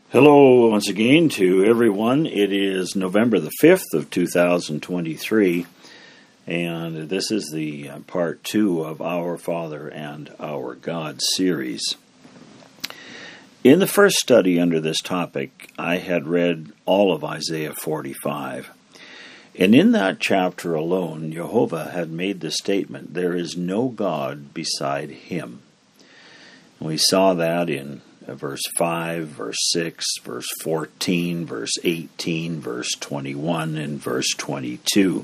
Hello once again to everyone. It is November the 5th of 2023, and this is the part 2 of Our Father and Our God series. In the first study under this topic, I had read all of Isaiah 45. And in that chapter alone, Jehovah had made the statement, there is no God beside him. We saw that in verse 5, verse 6, verse 14, verse 18, verse 21, and verse 22.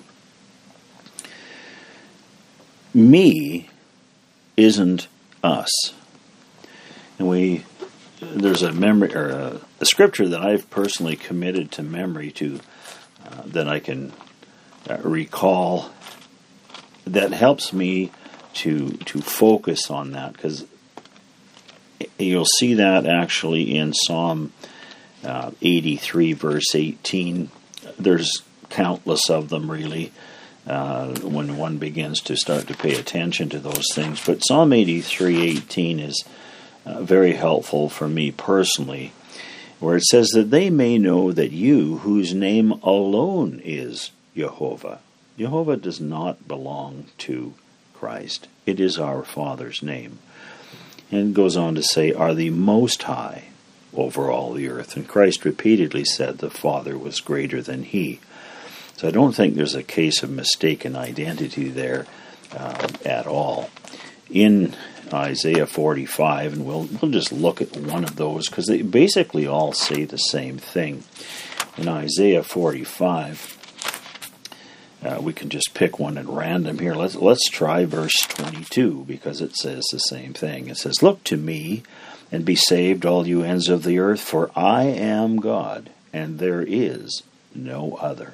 Me isn't us. And there's a memory or a scripture that I've personally committed to memory to that I can recall that helps me to focus on that, because you'll see that actually in Psalm 83, verse 18. There's countless of them, really, when one begins to start to pay attention to those things. But Psalm 83:18 is very helpful for me personally, where it says that they may know that you, whose name alone is Jehovah. Jehovah does not belong to Christ. It is our Father's name. And it goes on to say, are the Most High over all the earth. And Christ repeatedly said the Father was greater than he. So I don't think there's a case of mistaken identity there at all. In Isaiah 45, and we'll just look at one of those, because they basically all say the same thing. In Isaiah 45, we can just pick one at random here. Let's try verse 22, because it says the same thing. It says, look to me and be saved, all you ends of the earth, for I am God, and there is no other.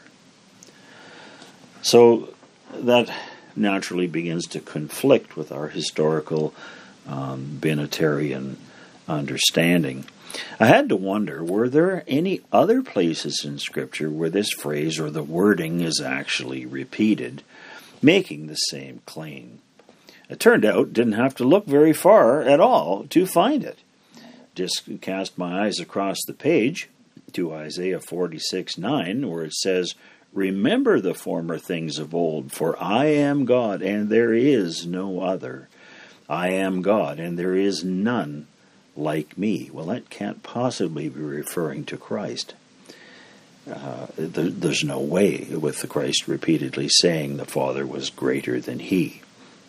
So that naturally begins to conflict with our historical Binitarian understanding. I had to wonder, were there any other places in Scripture where this phrase or the wording is actually repeated, making the same claim? It turned out didn't have to look very far at all to find it. Just cast my eyes across the page to Isaiah 46:9, where it says, remember the former things of old, for I am God, and there is no other. I am God, and there is none like me. Well, that can't possibly be referring to Christ. There's no way, with the Christ repeatedly saying the Father was greater than he.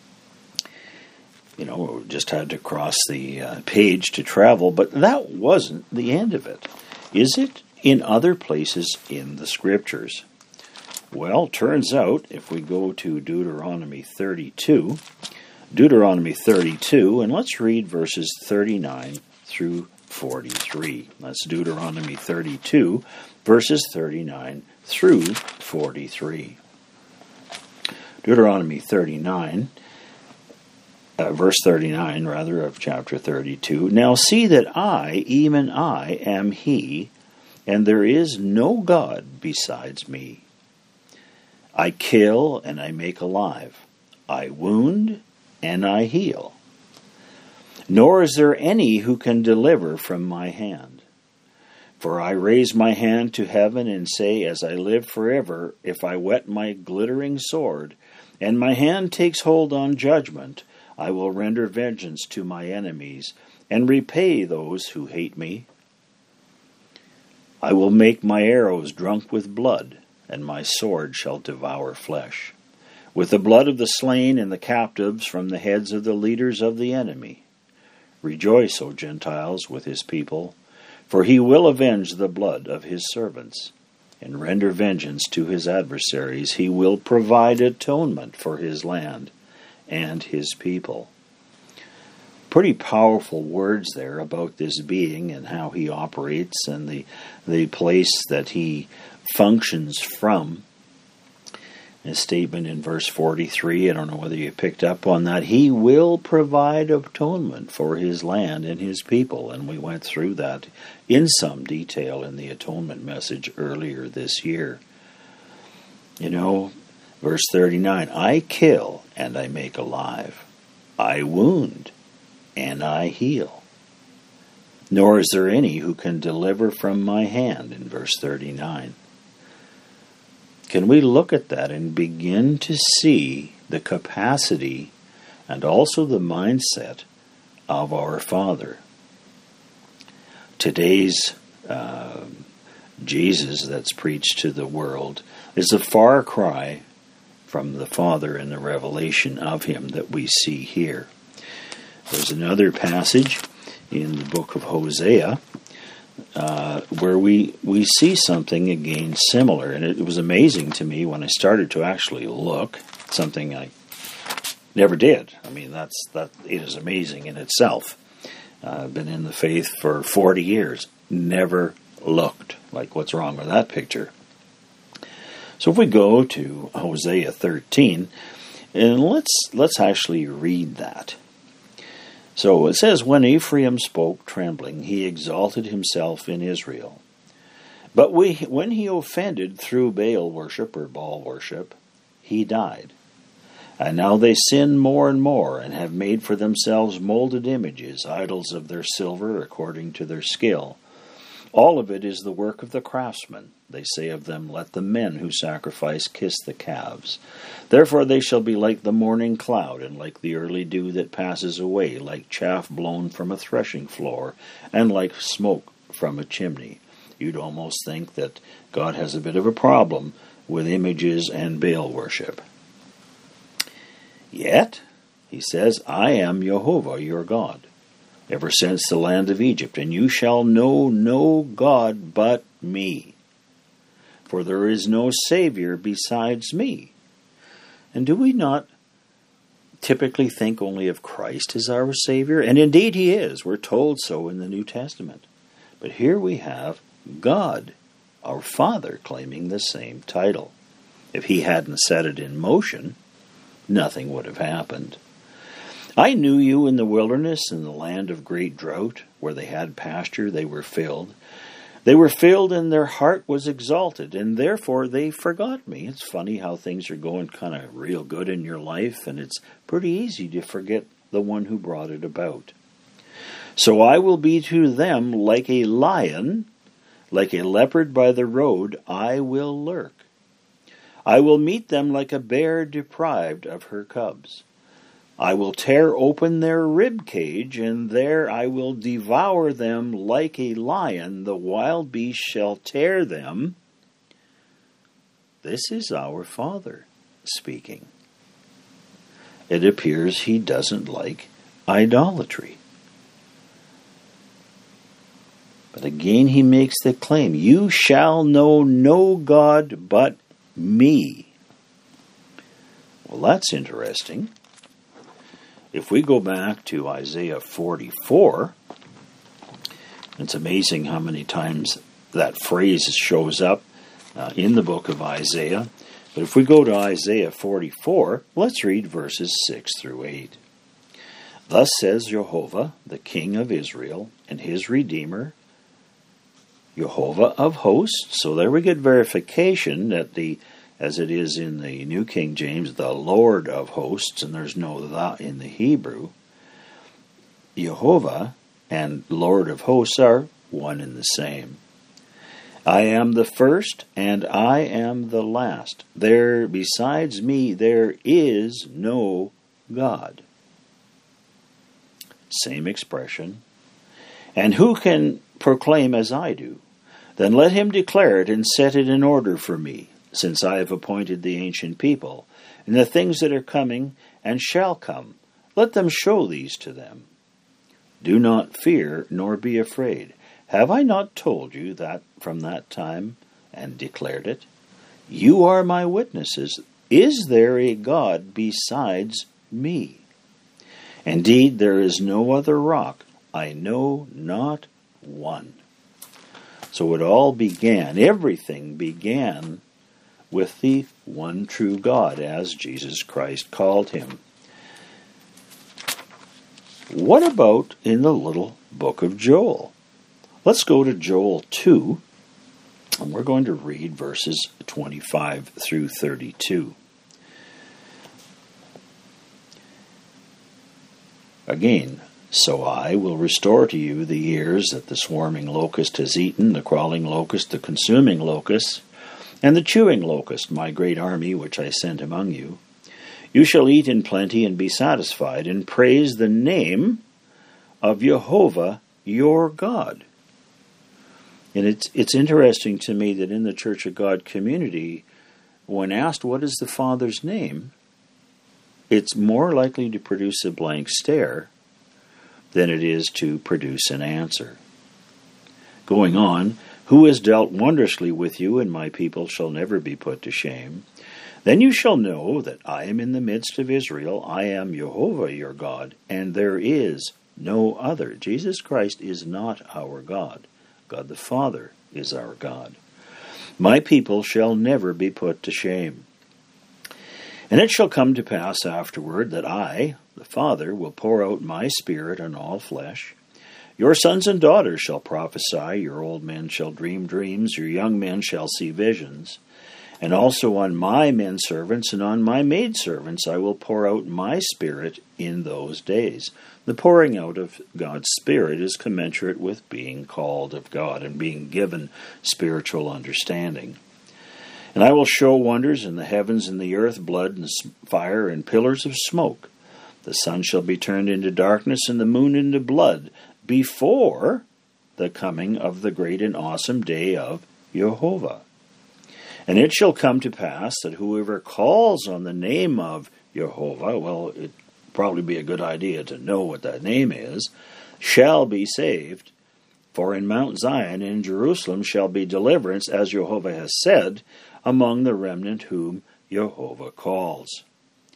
We just had to cross the page to travel, but that wasn't the end of it. Is it in other places in the Scriptures? Well, turns out, if we go to Deuteronomy 32, and let's read verses 39 through 43. That's Deuteronomy 32, verses 39 through 43. Deuteronomy 39, verse 39, of chapter 32. Now see that I, even I, am he, and there is no God besides me. I kill and I make alive. I wound and I heal. Nor is there any who can deliver from my hand. For I raise my hand to heaven and say, as I live forever, if I whet my glittering sword, and my hand takes hold on judgment, I will render vengeance to my enemies, and repay those who hate me. I will make my arrows drunk with blood, and my sword shall devour flesh, with the blood of the slain and the captives from the heads of the leaders of the enemy. Rejoice, O Gentiles, with his people, for he will avenge the blood of his servants, and render vengeance to his adversaries. He will provide atonement for his land and his people. Pretty powerful words there about this being and how he operates and the place that he functions from. A statement in verse 43, I don't know whether you picked up on that. He will provide atonement for his land and his people. And we went through that in some detail in the atonement message earlier this year. Verse 39, I kill and I make alive. I wound and I heal. nor is there any who can deliver from my hand, in verse 39. Can we look at that and begin to see the capacity and also the mindset of our Father? Today's Jesus that's preached to the world is a far cry from the Father and the revelation of Him that we see here. There's another passage in the book of Hosea where we see something again similar, and it was amazing to me when I started to actually look, something I never did. I mean, that it is amazing in itself. I've been in the faith for 40 years, never looked. Like, what's wrong with that picture? So if we go to Hosea 13, and let's actually read that. So it says, "When Ephraim spoke trembling, he exalted himself in Israel. But when he offended through Baal worship or Baal worship, he died. And now they sin more and more, and have made for themselves molded images, idols of their silver according to their skill. All of it is the work of the craftsmen. They say of them, let the men who sacrifice kiss the calves. Therefore they shall be like the morning cloud, and like the early dew that passes away, like chaff blown from a threshing floor, and like smoke from a chimney." You'd almost think that God has a bit of a problem with images and Baal worship. Yet, he says, "I am Jehovah your God, ever since the land of Egypt, and you shall know no God but me. For there is no Savior besides me." And do we not typically think only of Christ as our Savior? And indeed He is. We're told so in the New Testament. But here we have God, our Father, claiming the same title. If He hadn't set it in motion, nothing would have happened. "I knew you in the wilderness, in the land of great drought, where they had pasture, they were filled. They were filled, and their heart was exalted, and therefore they forgot me." It's funny how things are going kind of real good in your life, and it's pretty easy to forget the one who brought it about. "So I will be to them like a lion, like a leopard by the road, I will lurk. I will meet them like a bear deprived of her cubs. I will tear open their rib cage, and there I will devour them like a lion. The wild beast shall tear them." This is our Father speaking. It appears He doesn't like idolatry. But again He makes the claim, "You shall know no God but me." Well, that's interesting. If we go back to Isaiah 44, it's amazing how many times that phrase shows up in the book of Isaiah. But if we go to Isaiah 44, let's read verses 6 through 8. "Thus says Jehovah, the King of Israel, and His Redeemer, Jehovah of hosts." So there we get verification that as it is in the New King James, the Lord of hosts, and there's no "the" in the Hebrew. Jehovah and Lord of hosts are one and the same. "I am the first, and I am the last. There, besides me, there is no God." Same expression. "And who can proclaim as I do? Then let him declare it and set it in order for me, since I have appointed the ancient people, and the things that are coming and shall come. Let them show these to them. Do not fear, nor be afraid. Have I not told you that from that time, and declared it? You are my witnesses. Is there a God besides me? Indeed, there is no other rock. I know not one." So it all began, everything began with the one true God, as Jesus Christ called Him. What about in the little book of Joel? Let's go to Joel 2, and we're going to read verses 25 through 32. Again, So I will restore to you the years that the swarming locust has eaten, the crawling locust, the consuming locust, and the chewing locust, my great army which I sent among you. You shall eat in plenty and be satisfied, and praise the name of Jehovah your God. And it's interesting to me that in the Church of God community, when asked what is the Father's name, it's more likely to produce a blank stare than it is to produce an answer. Going on, who has dealt wondrously with you, and my people shall never be put to shame. Then you shall know that I am in the midst of Israel. I am Jehovah your God, and there is no other. Jesus Christ is not our God. God the Father is our God. My people shall never be put to shame. And it shall come to pass afterward that I, the Father, will pour out my Spirit on all flesh. Your sons and daughters shall prophesy, your old men shall dream dreams, your young men shall see visions. And also on my men servants and on my maidservants I will pour out my Spirit in those days. The pouring out of God's Spirit is commensurate with being called of God and being given spiritual understanding. And I will show wonders in the heavens and the earth, blood and fire and pillars of smoke. The sun shall be turned into darkness and the moon into blood before the coming of the great and awesome day of Jehovah. And it shall come to pass that whoever calls on the name of Jehovah, well, it'd probably be a good idea to know what that name is, shall be saved. For in Mount Zion and in Jerusalem shall be deliverance, as Jehovah has said, among the remnant whom Jehovah calls.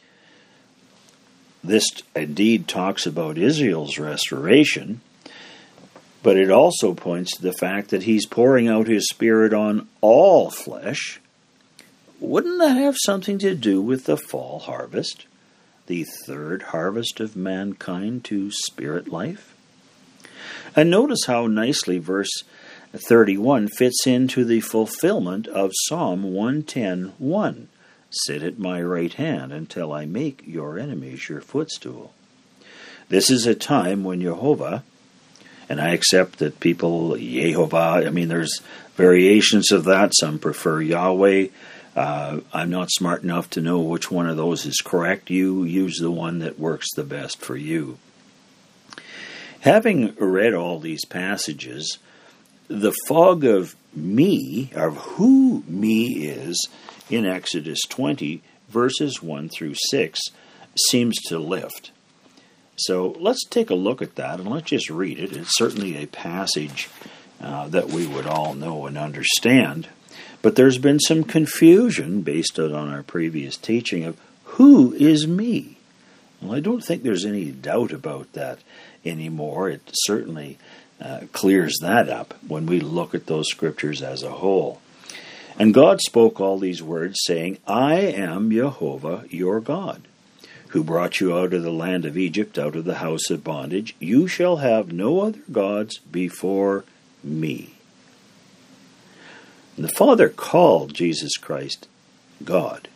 This indeed talks about Israel's restoration, but it also points to the fact that he's pouring out his Spirit on all flesh. Wouldn't that have something to do with the fall harvest, the third harvest of mankind to spirit life? And notice how nicely verse 31 fits into the fulfillment of Psalm 110:1. Sit at my right hand until I make your enemies your footstool. This is a time when Jehovah, and I accept that people, Yehovah, there's variations of that. Some prefer Yahweh. I'm not smart enough to know which one of those is correct. You use the one that works the best for you. Having read all these passages, the fog of who me is, in Exodus 20, verses 1 through 6, seems to lift. So let's take a look at that, and let's just read it. It's certainly a passage that we would all know and understand. But there's been some confusion based on our previous teaching of who is me. Well, I don't think there's any doubt about that anymore. It certainly clears that up when we look at those scriptures as a whole. And God spoke all these words, saying, I am Jehovah your God, who brought you out of the land of Egypt, out of the house of bondage. You shall have no other gods before me. And the Father called Jesus Christ God.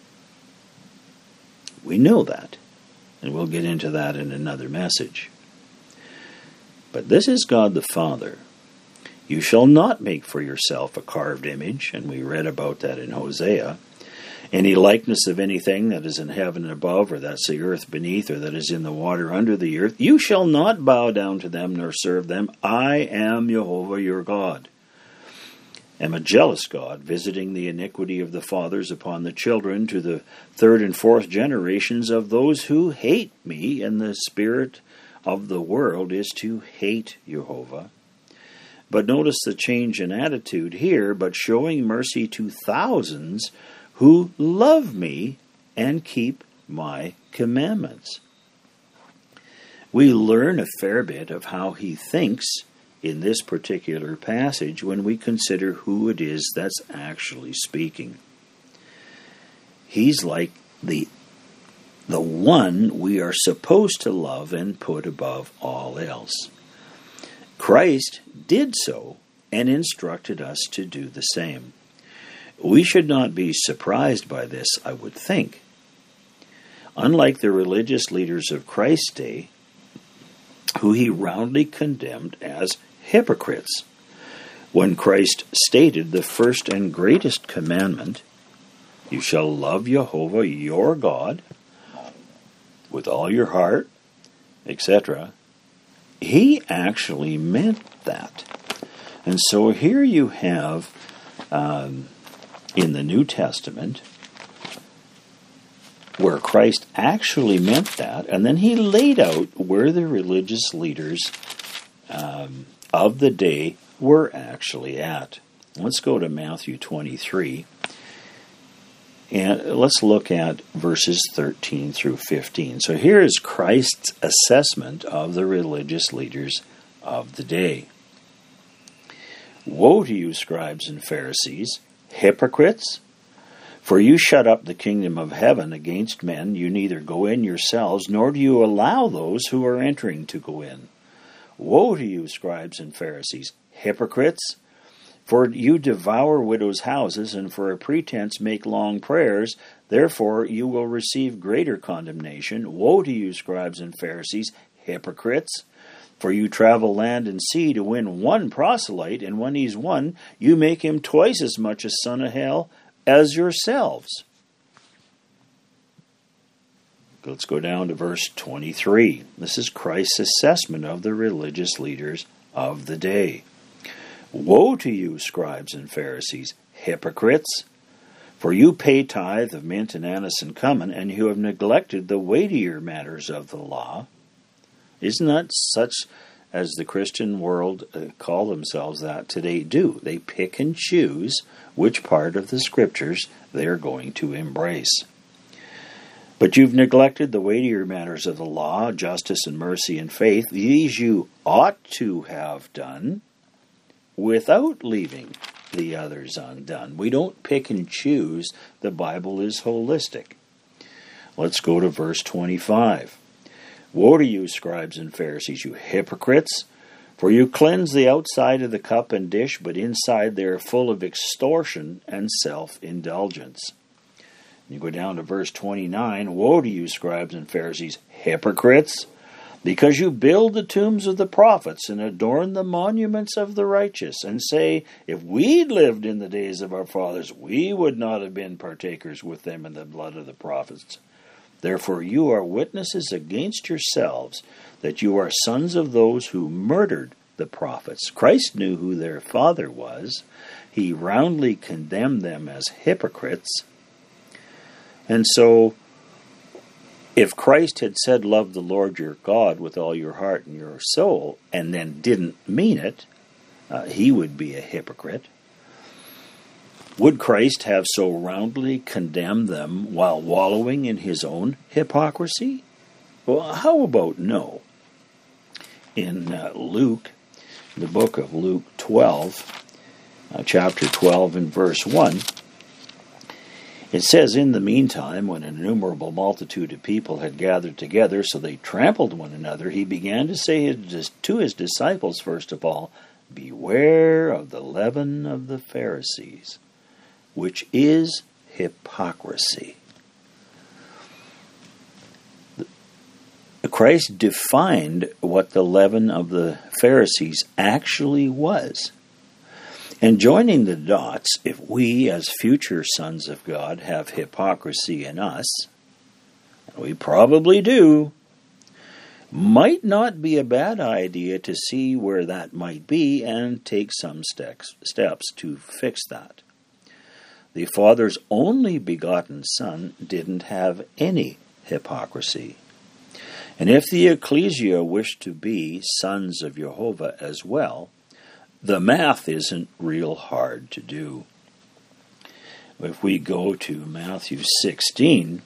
We know that, and we'll get into that in another message. But this is God the Father. You shall not make for yourself a carved image, and we read about that in Hosea, any likeness of anything that is in heaven above, or that's the earth beneath, or that is in the water under the earth. You shall not bow down to them nor serve them. I am Jehovah your God. I am a jealous God, visiting the iniquity of the fathers upon the children to the third and fourth generations of those who hate me, and the spirit of the world is to hate Jehovah. But notice the change in attitude here, but showing mercy to thousands who love me and keep my commandments. We learn a fair bit of how he thinks in this particular passage when we consider who it is that's actually speaking. He's like the one we are supposed to love and put above all else. Christ did so and instructed us to do the same. We should not be surprised by this, I would think. Unlike the religious leaders of Christ's day, who he roundly condemned as hypocrites. When Christ stated the first and greatest commandment, you shall love Jehovah your God with all your heart, etc., he actually meant that. And so here you have, in the New Testament, where Christ actually meant that, and then he laid out where the religious leaders of the day were actually at. Let's go to Matthew 23, and let's look at verses 13 through 15. So here is Christ's assessment of the religious leaders of the day. Woe to you, scribes and Pharisees, hypocrites! For you shut up the kingdom of heaven against men. You neither go in yourselves, nor do you allow those who are entering to go in. Woe to you, scribes and Pharisees, hypocrites! For you devour widows' houses, and for a pretense make long prayers. Therefore you will receive greater condemnation. Woe to you, scribes and Pharisees, hypocrites! For you travel land and sea to win one proselyte, and when he's won, you make him twice as much a son of hell as yourselves. Let's go down to verse 23. This is Christ's assessment of the religious leaders of the day. Woe to you, scribes and Pharisees, hypocrites! For you pay tithe of mint and anise and cumin, and you have neglected the weightier matters of the law. Isn't that such as the Christian world call themselves that today do? They pick and choose which part of the Scriptures they're going to embrace. But you've neglected the weightier matters of the law, justice and mercy and faith. These you ought to have done without leaving the others undone. We don't pick and choose. The Bible is holistic. Let's go to verse 25. Woe to you, scribes and Pharisees, you hypocrites! For you cleanse the outside of the cup and dish, but inside they are full of extortion and self-indulgence. You go down to verse 29. Woe to you, scribes and Pharisees, hypocrites! Because you build the tombs of the prophets and adorn the monuments of the righteous, and say, if we'd lived in the days of our fathers, we would not have been partakers with them in the blood of the prophets. Therefore you are witnesses against yourselves that you are sons of those who murdered the prophets. Christ knew who their father was. He roundly condemned them as hypocrites. And so, if Christ had said, love the Lord your God with all your heart and your soul, and then didn't mean it, he would be a hypocrite. Would Christ have so roundly condemned them while wallowing in his own hypocrisy? Well, how about no? In Luke, the book of Luke 12, chapter 12 and verse 1, it says, in the meantime, when an innumerable multitude of people had gathered together, so they trampled one another, he began to say to his disciples, first of all, beware of the leaven of the Pharisees, which is hypocrisy. Christ defined what the leaven of the Pharisees actually was. And joining the dots, if we as future sons of God have hypocrisy in us, and we probably do, might not be a bad idea to see where that might be and take some steps to fix that. The Father's only begotten Son didn't have any hypocrisy. And if the ecclesia wished to be sons of Jehovah as well, the math isn't real hard to do. If we go to Matthew 16,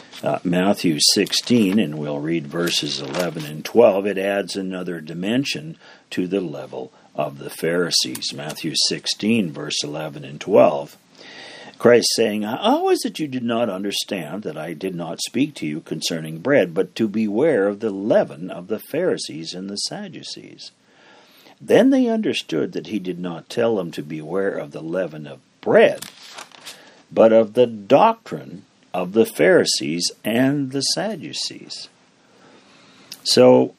and we'll read verses 11 and 12, it adds another dimension to the level of the Pharisees. Matthew 16, verse 11 and 12. Christ saying, how is it you did not understand that I did not speak to you concerning bread, but to beware of the leaven of the Pharisees and the Sadducees? Then they understood that he did not tell them to beware of the leaven of bread, but of the doctrine of the Pharisees and the Sadducees. So,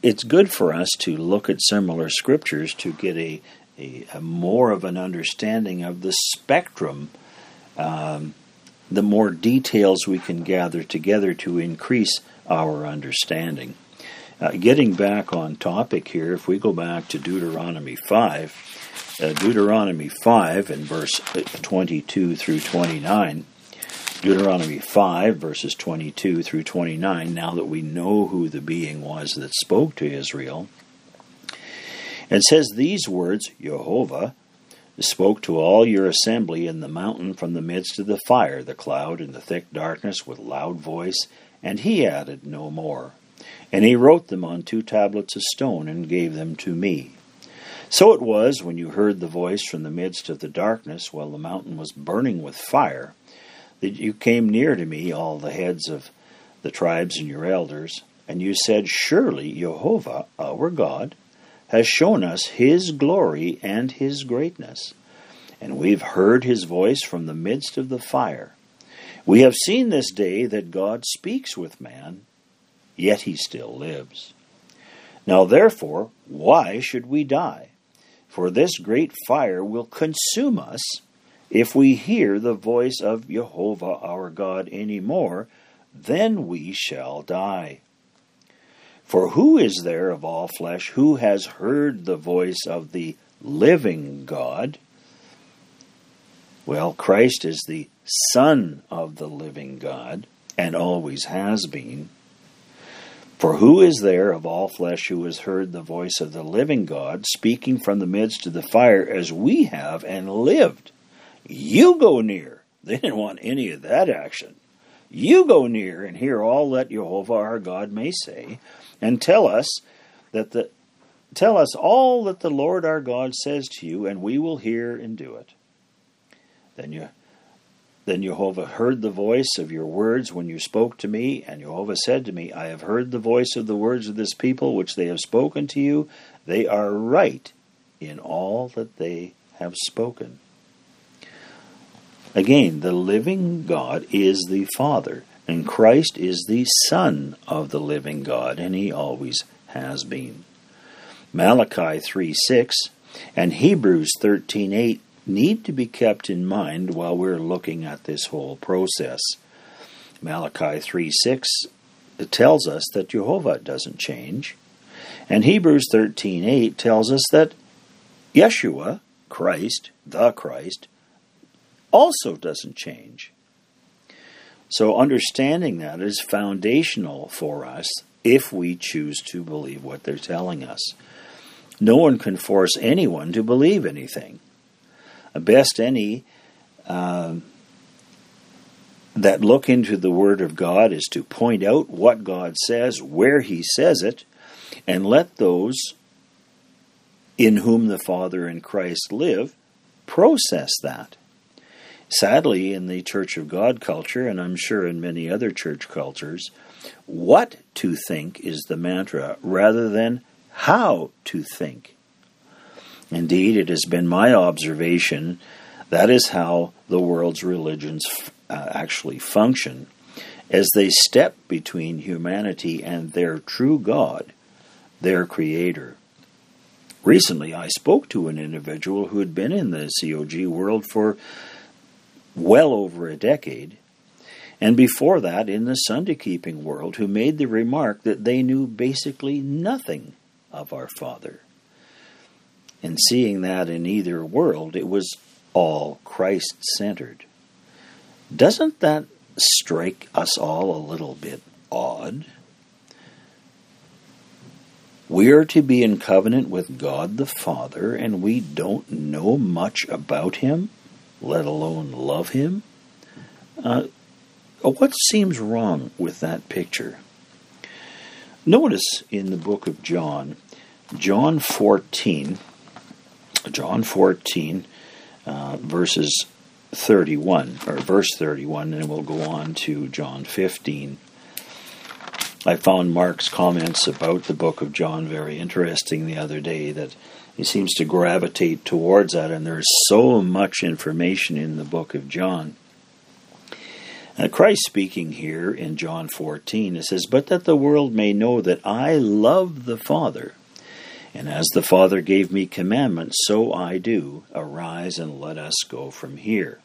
it's good for us to look at similar scriptures to get a more of an understanding of the spectrum, the more details we can gather together to increase our understanding. Getting back on topic here, if we go back to Deuteronomy 5, Deuteronomy 5 and verse 22 through 29, Deuteronomy 5, verses 22 through 29, now that we know who the being was that spoke to Israel, and says these words, Jehovah spoke to all your assembly in the mountain from the midst of the fire, the cloud, and the thick darkness with loud voice, and he added no more. And he wrote them on 2 tablets of stone and gave them to me. So it was, when you heard the voice from the midst of the darkness, while the mountain was burning with fire, that you came near to me, all the heads of the tribes and your elders, and you said, Surely Jehovah, our God, has shown us his glory and his greatness, and we've heard his voice from the midst of the fire. We have seen this day that God speaks with man, yet he still lives. Now therefore, why should we die? For this great fire will consume us, if we hear the voice of Jehovah our God any more, then we shall die. For who is there of all flesh who has heard the voice of the living God? Well, Christ is the Son of the living God, and always has been. For who is there of all flesh who has heard the voice of the living God speaking from the midst of the fire as we have and lived? You go near. They didn't want any of that action. You go near and hear all that Jehovah our God may say, and tell us all that the Lord our God says to you, and we will hear and do it. Then Jehovah heard the voice of your words when you spoke to me, and Jehovah said to me, I have heard the voice of the words of this people which they have spoken to you. They are right in all that they have spoken. Again, the living God is the Father, and Christ is the Son of the living God, and he always has been. Malachi 3:6 and Hebrews 13:8 need to be kept in mind while we're looking at this whole process. Malachi 3:6 tells us that Jehovah doesn't change, and Hebrews 13:8 tells us that Yeshua, Christ, the Christ, also doesn't change. So understanding that is foundational for us if we choose to believe what they're telling us. No one can force anyone to believe anything. Best any that look into the Word of God is to point out what God says, where he says it, and let those in whom the Father and Christ live process that. Sadly, in the Church of God culture, and I'm sure in many other church cultures, what to think is the mantra rather than how to think. Indeed, it has been my observation that is how the world's religions actually function, as they step between humanity and their true God, their Creator. Recently, I spoke to an individual who had been in the COG world for well over a decade, and before that in the Sunday-keeping world, who made the remark that they knew basically nothing of our Father. And seeing that in either world, it was all Christ-centered. Doesn't that strike us all a little bit odd? We are to be in covenant with God the Father, and we don't know much about him, let alone love him? What seems wrong with that picture? Notice in the book of John, John 14, verses 31, or verse 31, and we'll go on to John 15. I found Mark's comments about the book of John very interesting the other day, that he seems to gravitate towards that, and there's so much information in the book of John. Christ speaking here in John 14, it says, "But that the world may know that I love the Father, and as the Father gave me commandments, so I do. Arise and let us go from here."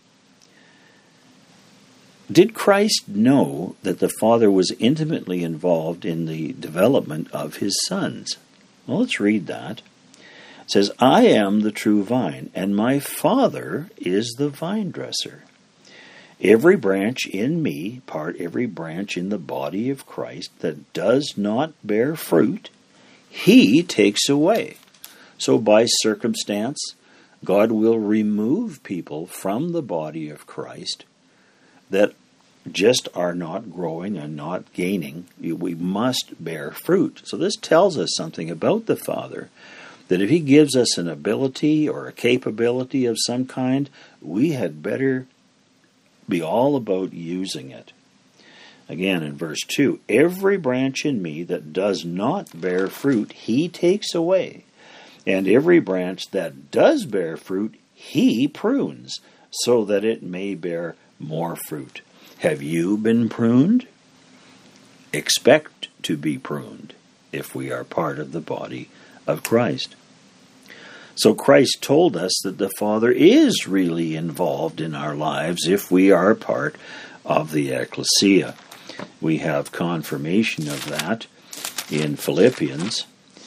Did Christ know that the Father was intimately involved in the development of his sons? Well, let's read that. It says, "I am the true vine, and my Father is the vine dresser. Every branch in me, every branch in the body of Christ that does not bear fruit, he takes away." So by circumstance, God will remove people from the body of Christ that just are not growing and not gaining. We must bear fruit. So this tells us something about the Father, that if he gives us an ability or a capability of some kind, we had better be all about using it. Again, in verse 2, "Every branch in me that does not bear fruit, he takes away. And every branch that does bear fruit, he prunes, so that it may bear more fruit." Have you been pruned? Expect to be pruned if we are part of the body of Christ. So Christ told us that the Father is really involved in our lives if we are part of the ecclesia. We have confirmation of that in Philippians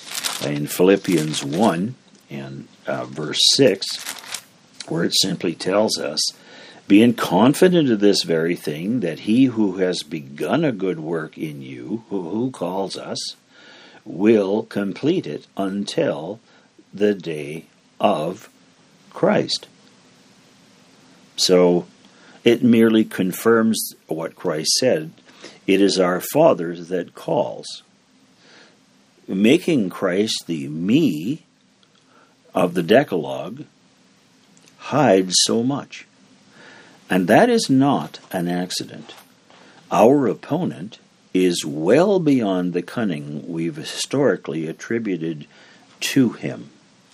1 and verse 6, where it simply tells us, "Being confident of this very thing, that he who has begun a good work in you," who calls us, "will complete it until the day of Christ." So it merely confirms what Christ said. It is our Father that calls. Making Christ the me of the Decalogue hides so much. And that is not an accident. Our opponent is well beyond the cunning we've historically attributed to him.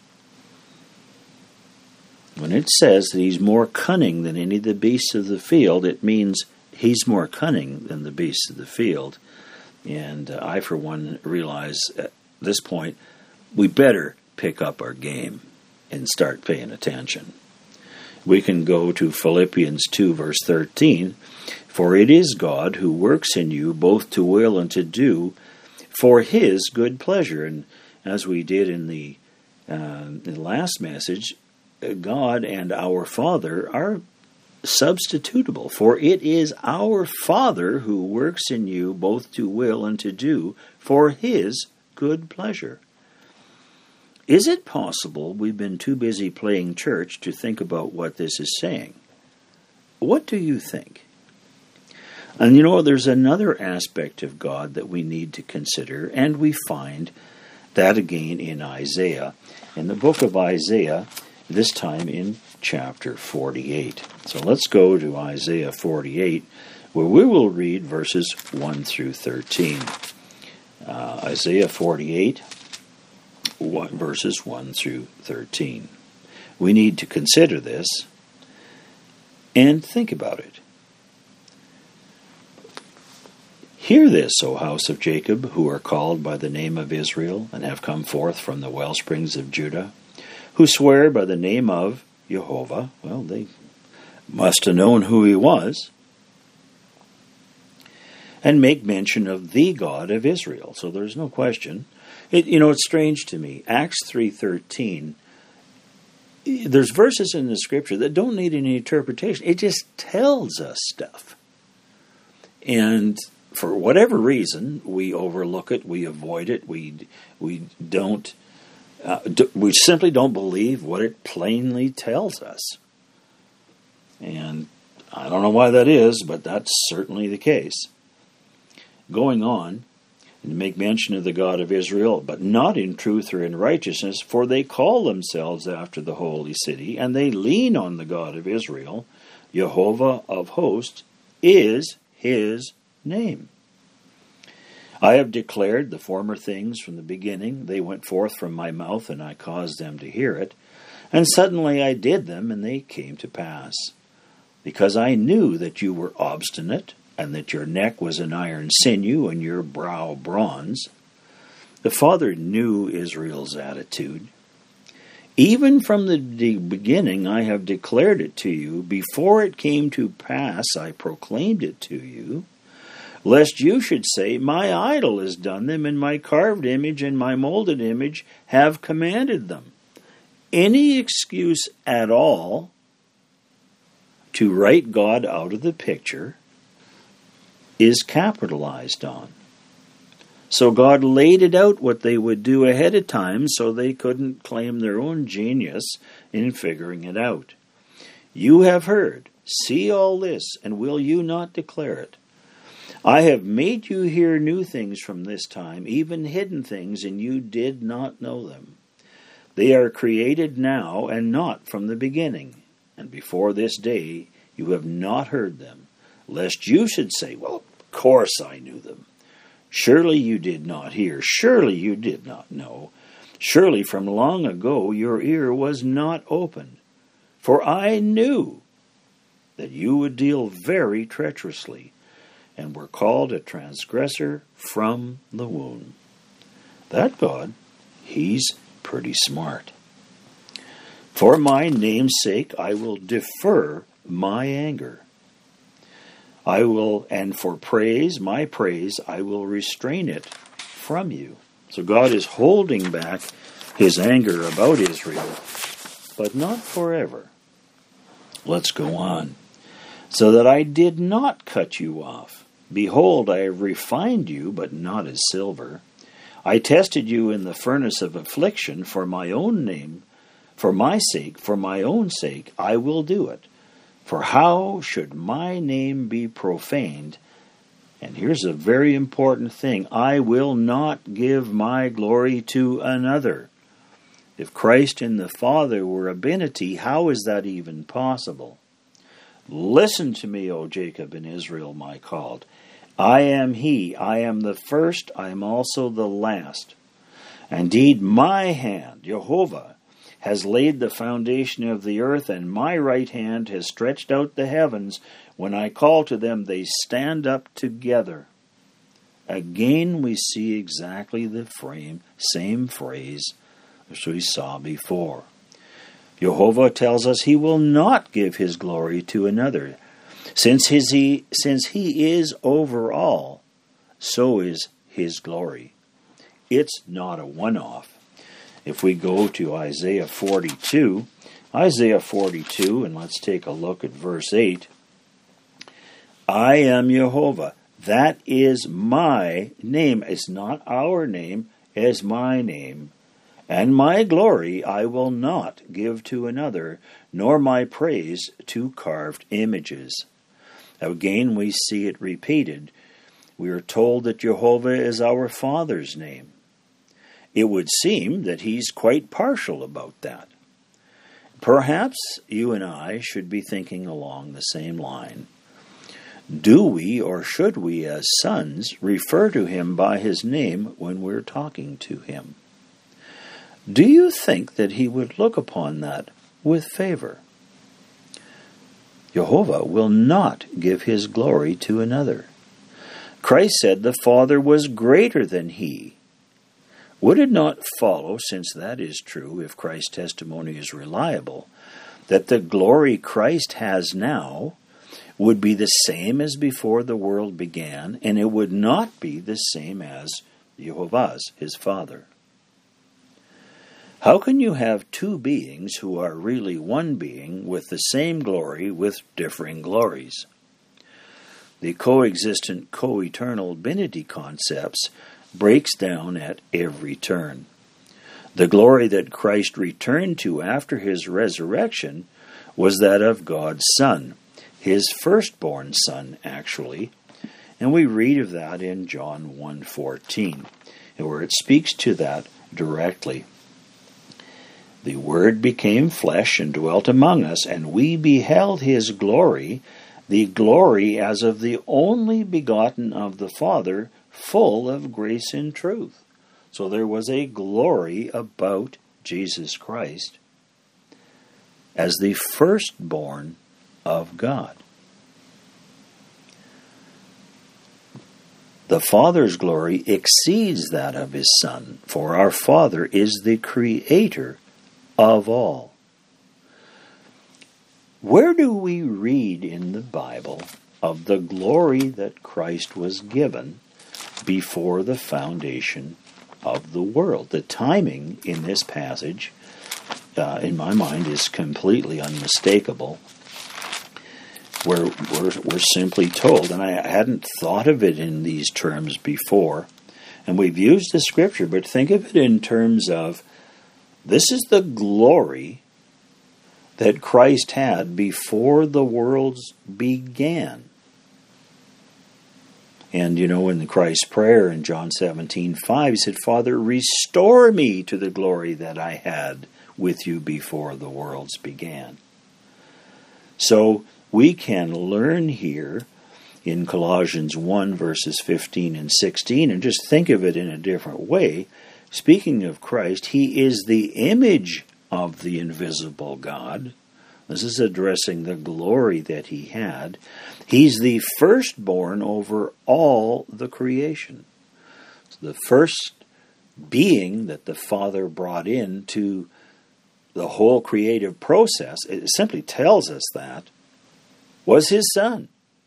When it says that he's more cunning than any of the beasts of the field, it means he's more cunning than the beasts of the field. And I, for one, realize at this point we better pick up our game and start paying attention. We can go to Philippians 2, verse 13. "For it is God who works in you both to will and to do for his good pleasure." And as we did in the last message, God and our Father are substitutable. For it is our Father who works in you both to will and to do for his good pleasure. Is it possible we've been too busy playing church to think about what this is saying? What do you think? And there's another aspect of God that we need to consider, and we find that again in Isaiah, in the book of Isaiah, this time in chapter 48. So let's go to Isaiah 48, where we will read verses 1 through 13. Isaiah 48, verses 1 through 13. We need to consider this and think about it. "Hear this, O house of Jacob, who are called by the name of Israel, and have come forth from the wellsprings of Judah, who swear by the name of Jehovah." Well, they must have known who he was. "And make mention of the God of Israel." So there's no question. It's strange to me. Acts 3:13, there's verses in the Scripture that don't need any interpretation. It just tells us stuff. And for whatever reason, we overlook it, we avoid it, we don't, we simply don't believe what it plainly tells us. And I don't know why that is, but that's certainly the case. Going on, "And make mention of the God of Israel, but not in truth or in righteousness, for they call themselves after the holy city, and they lean on the God of Israel. Jehovah of hosts is his name. I have declared the former things from the beginning. They went forth from my mouth, and I caused them to hear it. And suddenly I did them, and they came to pass. because I knew that you were obstinate, and that your neck was an iron sinew, and your brow bronze. The Father knew Israel's attitude. Even from the beginning I have declared it to you. Before it came to pass I proclaimed it to you, lest you should say, my idol has done them, and my carved image and my molded image have commanded them. Any excuse at all to write God out of the picture is capitalized on. So God laid it out what they would do ahead of time so they couldn't claim their own genius in figuring it out. You have heard, see all this, and will you not declare it? I have made you hear new things from this time, even hidden things, and you did not know them. They are created now and not from the beginning, and before this day you have not heard them, lest you should say, well, of course I knew them. Surely you did not hear, surely you did not know. Surely from long ago your ear was not opened. For I knew that you would deal very treacherously, and were called a transgressor from the womb. That God, He's pretty smart. For my name's sake I will defer my anger. And for praise, my praise, I will restrain it from you. So God is holding back His anger about Israel, but not forever. Let's go on. So that I did not cut you off. Behold, I have refined you, but not as silver. I tested you in the furnace of affliction for my own name, for my sake, for my own sake, I will do it. For how should my name be profaned? And here's a very important thing. I will not give my glory to another. If Christ and the Father were a Binity, how is that even possible? Listen to me, O Jacob and Israel, my called. I am He, I am the first, I am also the last. Indeed, my hand, Jehovah, has laid the foundation of the earth, and my right hand has stretched out the heavens. When I call to them, they stand up together. Again, we see exactly the same phrase as we saw before. Jehovah tells us He will not give His glory to another. Since He is over all, so is His glory. It's not a one-off. If we go to Isaiah 42, and let's take a look at verse 8. I am Jehovah. That is my name. It's not our name, it's my name. And my glory I will not give to another, nor my praise to carved images. Again, we see it repeated. We are told that Jehovah is our Father's name. It would seem that He's quite partial about that. Perhaps you and I should be thinking along the same line. Do we, or should we as sons, refer to Him by His name when we're talking to Him? Do you think that He would look upon that with favor? Jehovah will not give His glory to another. Christ said the Father was greater than He. Would it not follow, since that is true, if Christ's testimony is reliable, that the glory Christ has now would be the same as before the world began, and it would not be the same as Jehovah's, His Father? How can you have two beings who are really one being with the same glory with differing glories? The coexistent, co-eternal Binity concepts breaks down at every turn. The glory that Christ returned to after His resurrection was that of God's Son, His firstborn Son, actually, and we read of that in John 1:14, where it speaks to that directly. The Word became flesh and dwelt among us, and we beheld His glory, the glory as of the only begotten of the Father, full of grace and truth. So there was a glory about Jesus Christ as the firstborn of God. The Father's glory exceeds that of his Son, for our Father is the creator of all. Where do we read in the Bible of the glory that Christ was given before the foundation of the world? The timing in this passage, in my mind, is completely unmistakable. We're simply told, and I hadn't thought of it in these terms before, and we've used the scripture, but think of it in terms of, this is the glory that Christ had before the worlds began. And in Christ's prayer in John 17:5, he said, Father, restore me to the glory that I had with you before the worlds began. So we can learn here in Colossians 1 verses 15 and 16, and just think of it in a different way. Speaking of Christ, he is the image of the invisible God. This is addressing the glory that he had. He's the firstborn over all the creation. The first being that the Father brought into the whole creative process, it simply tells us that, was his Son.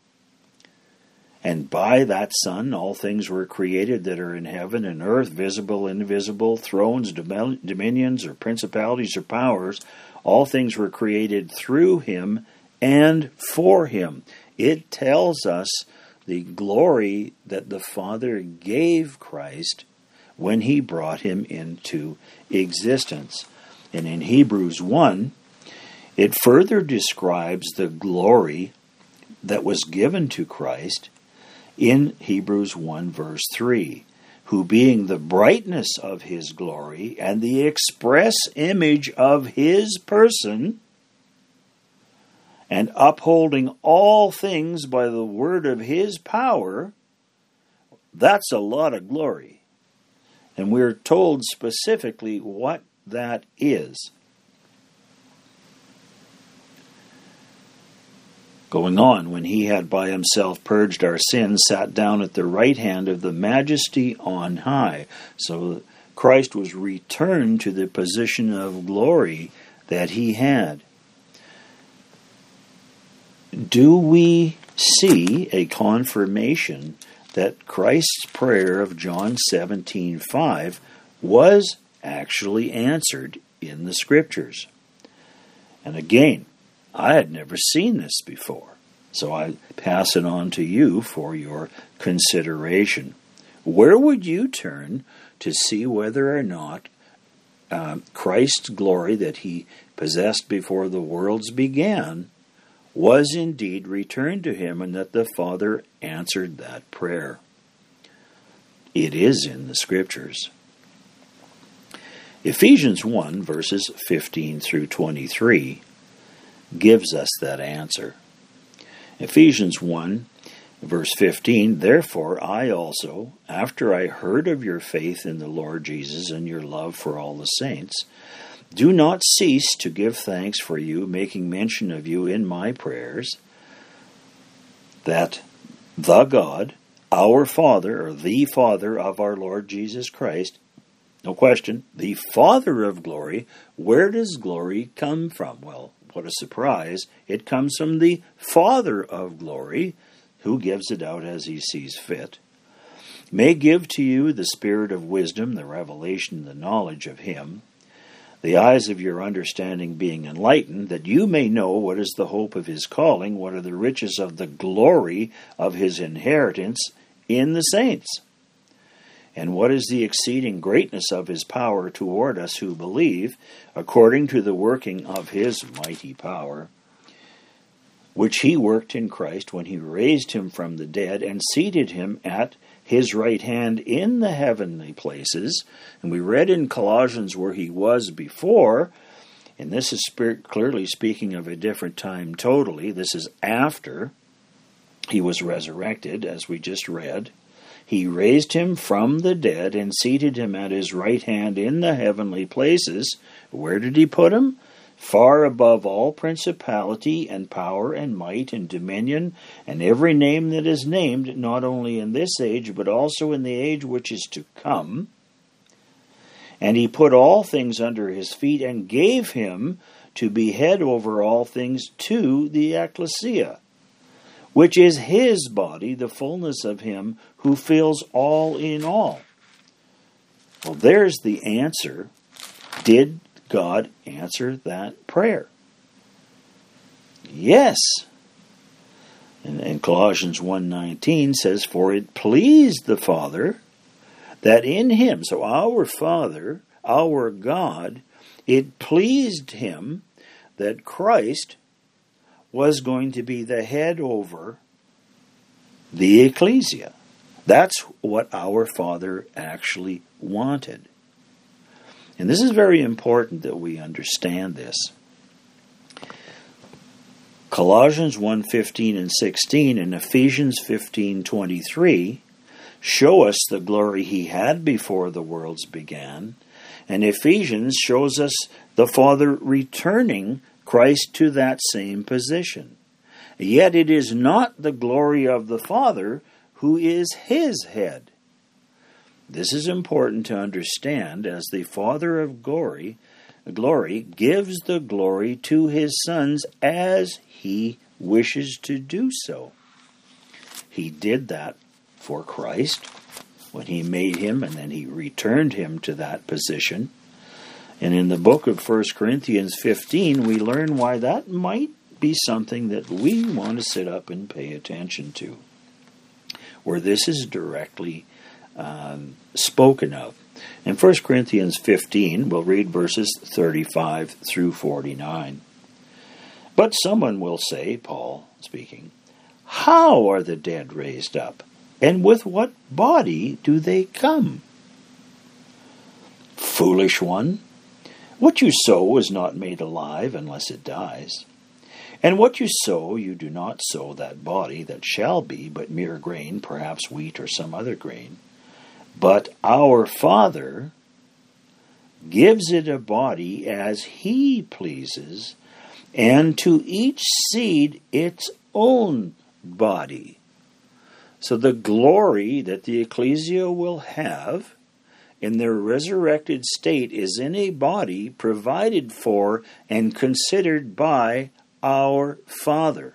And by that Son, all things were created that are in heaven and earth, visible, invisible, thrones, dominions, or principalities, or powers. All things were created through him and for him. It tells us the glory that the Father gave Christ when he brought him into existence. And in Hebrews 1, it further describes the glory that was given to Christ in Hebrews 1 verse 3, who being the brightness of his glory and the express image of his person, and upholding all things by the word of his power, that's a lot of glory. And we're told specifically what that is. Going on, when he had by himself purged our sins, sat down at the right hand of the majesty on high. So Christ was returned to the position of glory that he had. Do we see a confirmation that Christ's prayer of John 17:5 was actually answered in the Scriptures? And again, I had never seen this before, so I pass it on to you for your consideration. Where would you turn to see whether or not Christ's glory that he possessed before the worlds began was indeed returned to him, and that the Father answered that prayer? It is in the Scriptures. Ephesians 1, verses 15 through 23, gives us that answer. Ephesians 1, verse 15, Therefore I also, after I heard of your faith in the Lord Jesus and your love for all the saints, do not cease to give thanks for you, making mention of you in my prayers, that the God, our Father, or the Father of our Lord Jesus Christ, no question, the Father of glory. Where does glory come from? Well, what a surprise. It comes from the Father of glory, who gives it out as he sees fit. May give to you the spirit of wisdom, the revelation, the knowledge of him, the eyes of your understanding being enlightened, that you may know what is the hope of his calling, what are the riches of the glory of his inheritance in the saints, and what is the exceeding greatness of his power toward us who believe, according to the working of his mighty power, which he worked in Christ when he raised him from the dead and seated him at his right hand in the heavenly places. And we read in Colossians where he was before, and this is clearly speaking of a different time totally. This is after he was resurrected, as we just read. He raised him from the dead and seated him at his right hand in the heavenly places. Where did he put him? far above all principality and power and might and dominion and every name that is named, not only in this age, but also in the age which is to come. And he put all things under his feet and gave him to be head over all things to the ecclesia, which is his body, the fullness of him who fills all in all. Well, there's the answer. Did God answer that prayer? Yes. And Colossians 1:19 says, "For it pleased the Father that in him," so our Father, our God, it pleased him that Christ was going to be the head over the ecclesia. That's what our Father actually wanted. And this is very important that we understand this. Colossians 1:15 and 16 and Ephesians 15:23 show us the glory he had before the worlds began, and Ephesians shows us the Father returning Christ to that same position. Yet it is not the glory of the Father who is his head. This is important to understand, as the Father of glory gives the glory to his sons as he wishes to do so. He did that for Christ when he made him, and then he returned him to that position. And in the book of 1 Corinthians 15, we learn why that might be something that we want to sit up and pay attention to, where this is directly spoken of. In 1 Corinthians 15, we'll read verses 35 through 49. But someone will say, Paul speaking, "How are the dead raised up? And with what body do they come?" Foolish one, what you sow is not made alive unless it dies. And what you sow, you do not sow that body that shall be, but mere grain, perhaps wheat or some other grain. But our Father gives it a body as he pleases, and to each seed its own body. So the glory that the ecclesia will have in their resurrected state is in a body provided for and considered by our Father.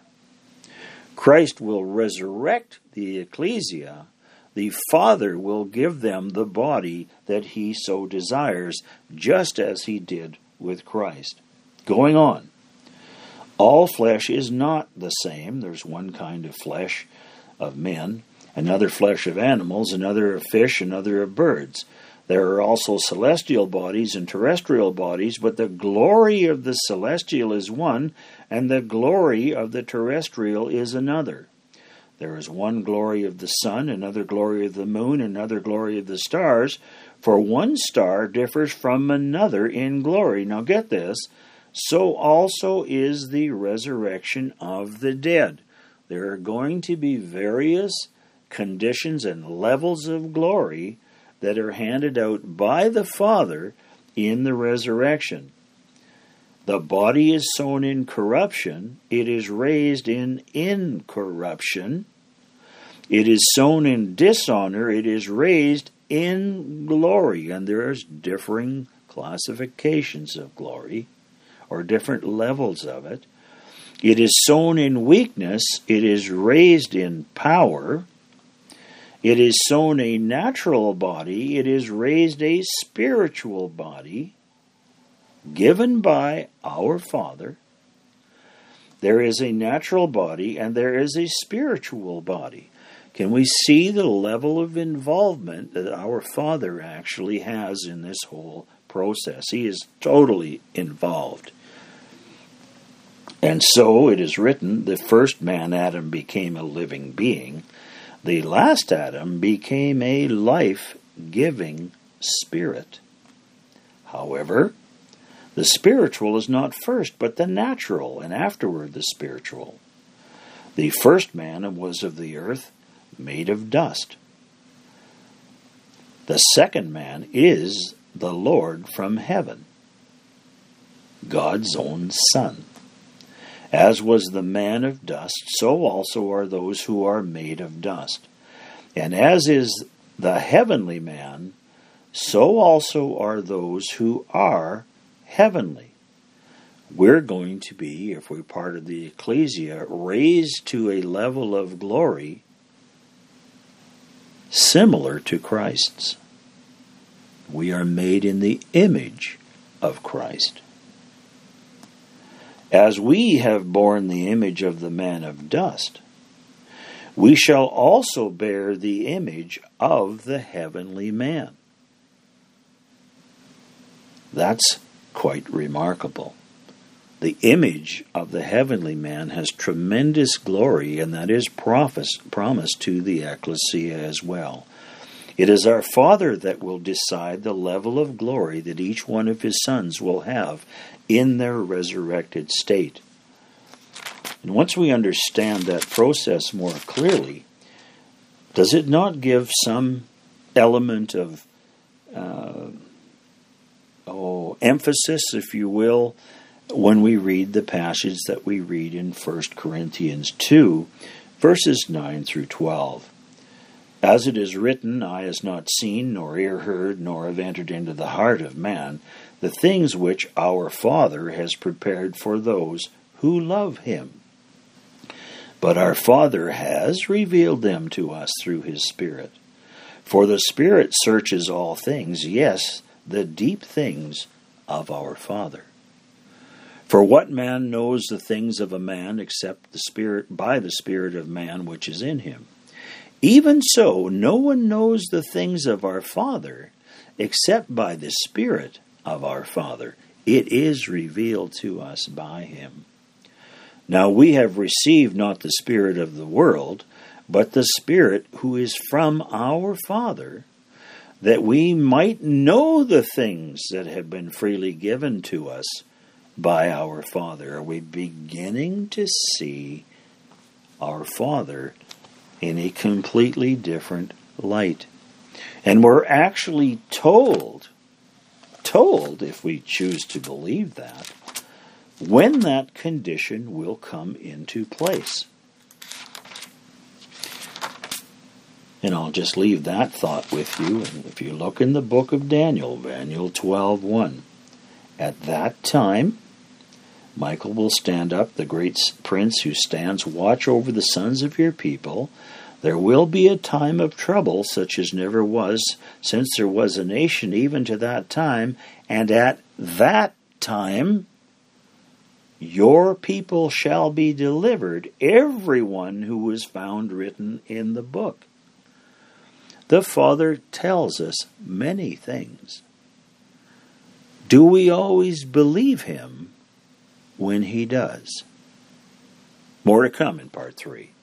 Christ will resurrect the ecclesia. The Father will give them the body that he so desires, just as he did with Christ. Going on. All flesh is not the same. There's one kind of flesh of men, another flesh of animals, another of fish, another of birds. There are also celestial bodies and terrestrial bodies, but the glory of the celestial is one, and the glory of the terrestrial is another. There is one glory of the sun, another glory of the moon, another glory of the stars, for one star differs from another in glory. Now get this, so also is the resurrection of the dead. There are going to be various conditions and levels of glory that are handed out by the Father in the resurrection. The body is sown in corruption, it is raised in incorruption. It is sown in dishonor, it is raised in glory. And there's differing classifications of glory, or different levels of it. It is sown in weakness, it is raised in power. It is sown a natural body, it is raised a spiritual body, given by our Father. There is a natural body and there is a spiritual body. Can we see the level of involvement that our Father actually has in this whole process? He is totally involved. And so it is written, the first man, Adam, became a living being. The last Adam became a life-giving spirit. However, the spiritual is not first, but the natural, and afterward the spiritual. The first man was of the earth, made of dust. The second man is the Lord from heaven. God's own Son. As was the man of dust, so also are those who are made of dust. And as is the heavenly man, so also are those who are heavenly. We're going to be, if we're part of the ecclesia, raised to a level of glory similar to Christ's. We are made in the image of Christ. As we have borne the image of the man of dust, we shall also bear the image of the heavenly man. That's quite remarkable. The image of the heavenly man has tremendous glory, and that is promised to the ecclesia as well. It is our Father that will decide the level of glory that each one of his sons will have in their resurrected state. And once we understand that process more clearly, does it not give some element of emphasis, if you will, when we read the passage that we read in 1 Corinthians 2, verses 9 through 12. As it is written, eye has not seen, nor ear heard, nor have entered into the heart of man, the things which our Father has prepared for those who love him. But our Father has revealed them to us through his Spirit. For the Spirit searches all things, yes, the deep things of our Father. For what man knows the things of a man except the Spirit, by the Spirit of man which is in him? Even so, no one knows the things of our Father except by the Spirit of our Father. It is revealed to us by him. Now we have received not the spirit of the world, but the Spirit who is from our Father, that we might know the things that have been freely given to us by our Father. Are we beginning to see our Father in a completely different light? And we're actually told, if we choose to believe that, when that condition will come into place. And I'll just leave that thought with you. And if you look in the book of Daniel, Daniel 12:1, at that time, Michael will stand up, the great prince who stands watch over the sons of your people. There will be a time of trouble such as never was since there was a nation even to that time. And at that time, your people shall be delivered, everyone who was found written in the book. The Father tells us many things. Do we always believe him when he does? More to come in part 3.